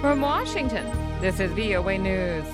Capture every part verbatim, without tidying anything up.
From Washington, this is V O A News.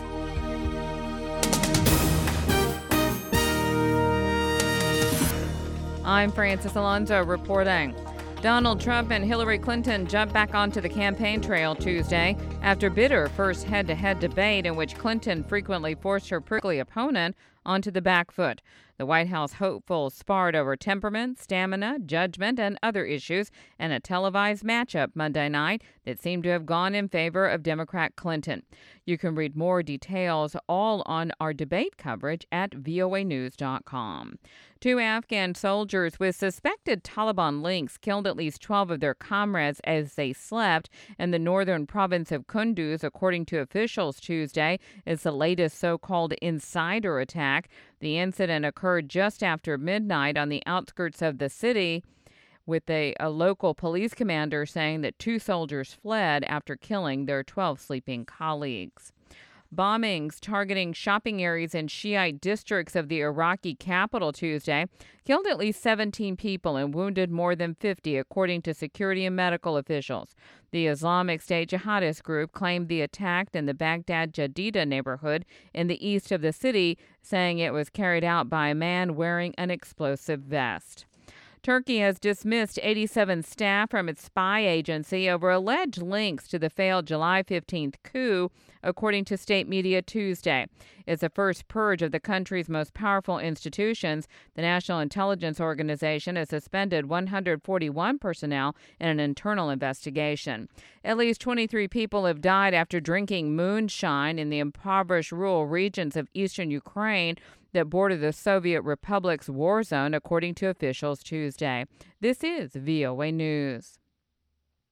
I'm Francis Alonso reporting. Donald Trump and Hillary Clinton jumped back onto the campaign trail Tuesday after bitter first head-to-head debate in which Clinton frequently forced her prickly opponent onto the back foot. The White House hopefuls sparred over temperament, stamina, judgment, and other issues in a televised matchup Monday night that seemed to have gone in favor of Democrat Clinton. You can read more details all on our debate coverage at V O A news dot com. Two Afghan soldiers with suspected Taliban links killed at least twelve of their comrades as they slept in the northern province of Kunduz, according to officials Tuesday. It's the latest so-called insider attack. The incident occurred just after midnight on the outskirts of the city, with a, a local police commander saying that two soldiers fled after killing their twelve sleeping colleagues. Bombings targeting shopping areas in Shiite districts of the Iraqi capital Tuesday killed at least seventeen people and wounded more than fifty, according to security and medical officials. The Islamic State jihadist group claimed the attack in the Baghdad Jadida neighborhood in the east of the city, saying it was carried out by a man wearing an explosive vest. Turkey has dismissed eighty-seven staff from its spy agency over alleged links to the failed July fifteenth coup, according to state media Tuesday. It's the first purge of the country's most powerful institutions. The National Intelligence Organization has suspended one hundred forty-one personnel in an internal investigation. At least twenty-three people have died after drinking moonshine in the impoverished rural regions of eastern Ukraine that border the Soviet Republic's war zone, according to officials Tuesday. This is V O A News.